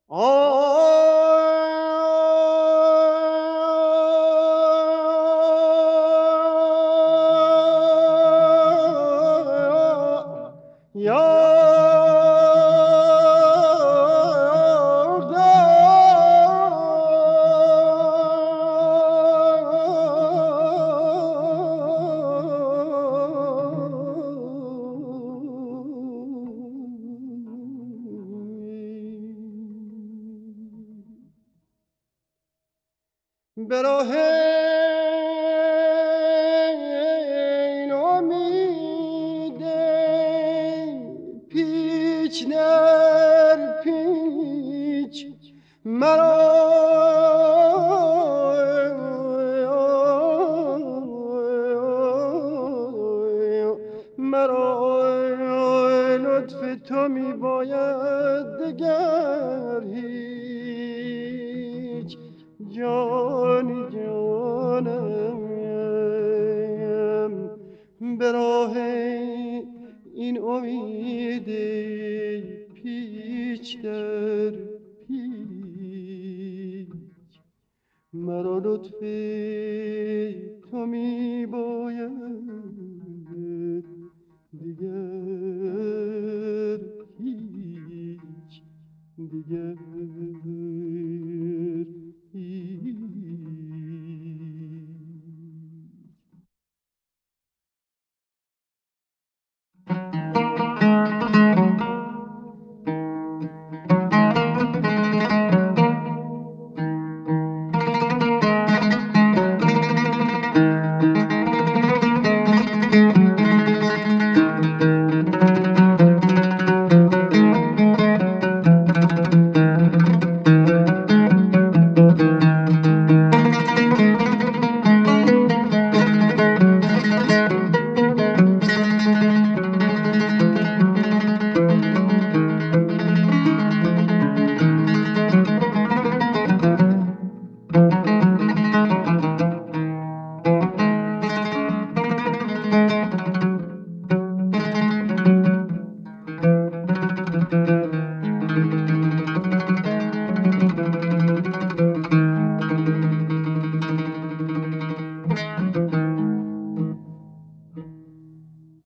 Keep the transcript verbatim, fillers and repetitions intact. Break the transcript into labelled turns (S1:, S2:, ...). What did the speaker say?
S1: به راه این امید پیچ در پیچ مرا مرا لطف تو می باید دگر هیچ جانی جانم به راه این امید پیچ در پیچ مرا لطف تو می باید دیگر هیچ دیگر هیچ